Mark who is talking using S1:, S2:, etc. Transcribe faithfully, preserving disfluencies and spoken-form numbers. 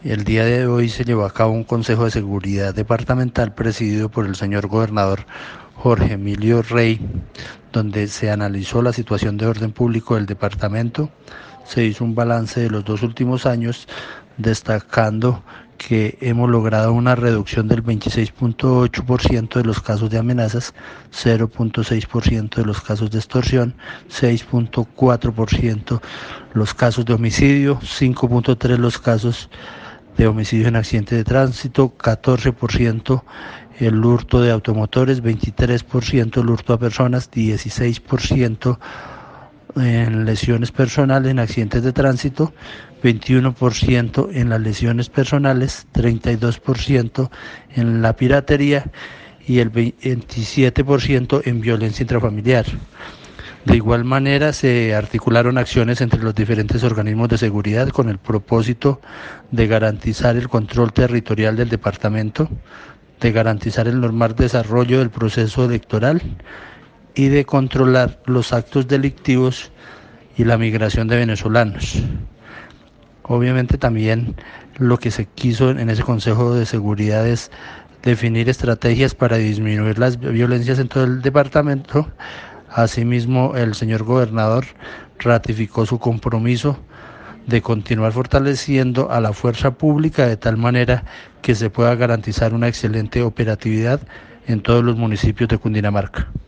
S1: El día de hoy se llevó a cabo un Consejo de Seguridad Departamental presidido por el señor gobernador Jorge Emilio Rey, donde se analizó la situación de orden público del departamento. Se hizo un balance de los dos últimos años, destacando que hemos logrado una reducción del veintiséis punto ocho por ciento de los casos de amenazas, cero punto seis por ciento de los casos de extorsión, seis punto cuatro por ciento los casos de homicidio, cinco punto tres por ciento los casos de homicidio en accidente de tránsito, catorce por ciento el hurto de automotores, veintitrés por ciento el hurto a personas, dieciséis por ciento en lesiones personales en accidentes de tránsito, veintiuno por ciento en las lesiones personales, treinta y dos por ciento en la piratería y el veintisiete por ciento en violencia intrafamiliar. De igual manera, se articularon acciones entre los diferentes organismos de seguridad con el propósito de garantizar el control territorial del departamento, de garantizar el normal desarrollo del proceso electoral y de controlar los actos delictivos y la migración de venezolanos. Obviamente también lo que se quiso en ese Consejo de Seguridad es definir estrategias para disminuir las violencias en todo el departamento. Asimismo, el señor gobernador ratificó su compromiso de continuar fortaleciendo a la fuerza pública de tal manera que se pueda garantizar una excelente operatividad en todos los municipios de Cundinamarca.